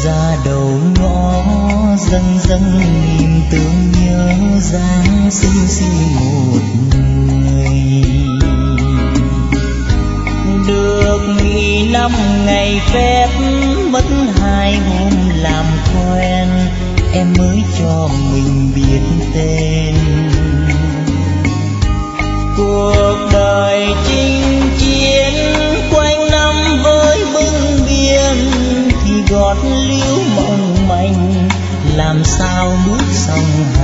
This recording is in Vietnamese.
ra đầu ngõ dâng dâng niềm thương nhớ dáng xinh xinh một người. Được nghỉ 5 ngày phép mất 2 hôm làm quen, em mới cho mình biết tên. Cuộc đời chinh chiến quanh năm với bưng biên thì gót líu mong manh, làm sao bước sông